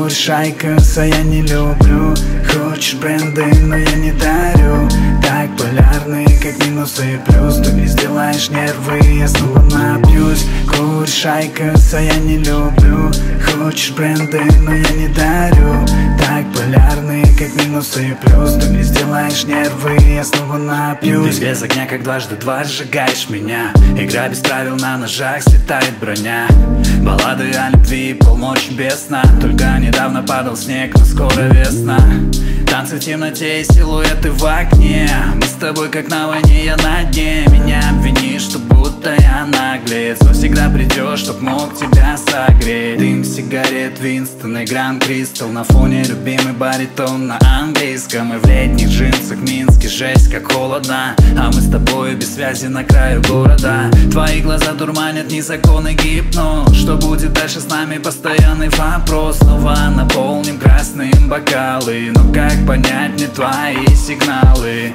Куришь айкоса, я не люблю. Хочешь бренды, но я не дарю. Так полярные, как минусы и плюс. Ты мне сделаешь нервы, я снова напьюсь. Куришь айкоса, я не люблю. Хочешь бренды, но я не дарю. Так полярные, как минусы и плюс. Ты мне сделаешь нервы, я снова напьюсь. Ты без огня, как дважды два, сжигаешь меня. Игра без правил, на ножах слетает броня. Баллады о любви, полночи без сна. Только недавно падал снег, но скоро весна. Танцы в темноте и силуэты в окне. Мы с тобой как на войне, я на дне. Меня обвинишь, что будто я наглец, но всегда придешь, чтоб мог тебя согреть. Дым сигарет, Винстон и Гранд Кристал. На фоне любимый баритон на английском. И в летних джинсах в Минске жесть как холодно. А мы с тобой без связи на краю города. Твои глаза дурманят, незаконный гипноз. Что будет дальше с нами, постоянный вопрос. Снова наполним красным бокалы. Но как понять мне твои сигналы?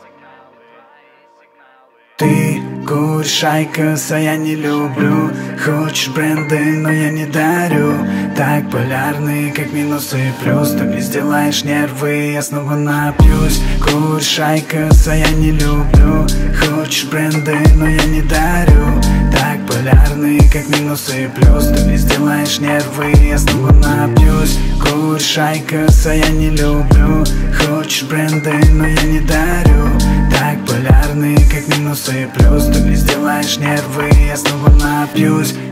Ты куришь айкоса, я не люблю. Хочешь бренды, но я не дарю. Так полярные, как минусы и плюс. Ты мне сделаешь нервы, я снова напьюсь. Куришь айкоса, я не люблю. Хочешь бренды, но я не дарю. Так полярные, как минусы и плюс. Ты мне сделаешь нервы, я снова напьюсь. Куришь айкоса, я не люблю. Хочешь бренды, но я не дарю. Так полярные, как минусы и плюс. Ты мне сделаешь нервы, я снова напьюсь.